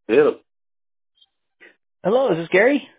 Yeah. Hello, is this Gary?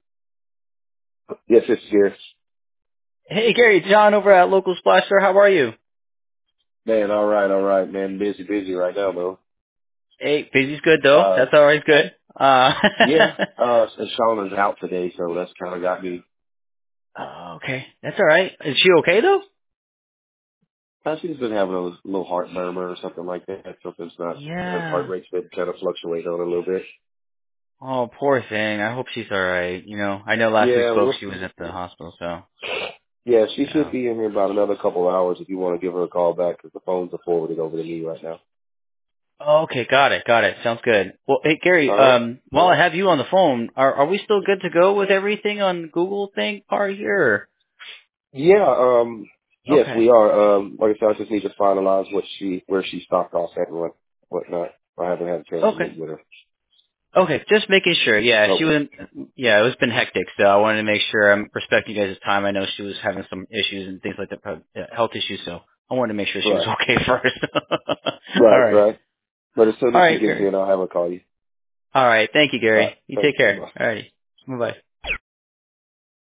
Yes, it's here. Hey, Gary, it's John over at Local Splash Store. How are you? Man, all right, man. Busy right now, though. Hey, busy's good though. Uh, That's always good. yeah. And Shauna's out today, so that's kind of got me. Oh, okay, that's all right. Is she okay though? She's been having a little heart murmur or something like that. Something's not. Her heart Yeah. rate's been kind of fluctuating on a little bit. Oh, poor thing. I hope she's all right. I know last we Yeah, spoke she was at the hospital, so yeah, she should yeah. be in here about another couple of hours if you want to give her a call back because the phones are forwarded over to me right now. Okay, got it, got it. Sounds good. Well, hey Gary, All right. while I have you on the phone, are we still good to go with everything on Google thing part here? Yeah. Yes, Okay. we are. Like I said, I just need to finalize where she stopped off at and whatnot. I haven't had a chance to Okay. meet with her. Okay, just making sure. Yeah, she So, was. Yeah, it's been hectic, so I wanted to make sure I'm respecting you guys' time. I know she was having some issues and things like that, health issues. So I wanted to make sure she was right, okay first. All right, right. right. But as soon All as she right, gets Gary. in, I'll have her call you. All right. Thank you, All right. Gary. You Thanks. take care. Bye. All righty. Bye bye.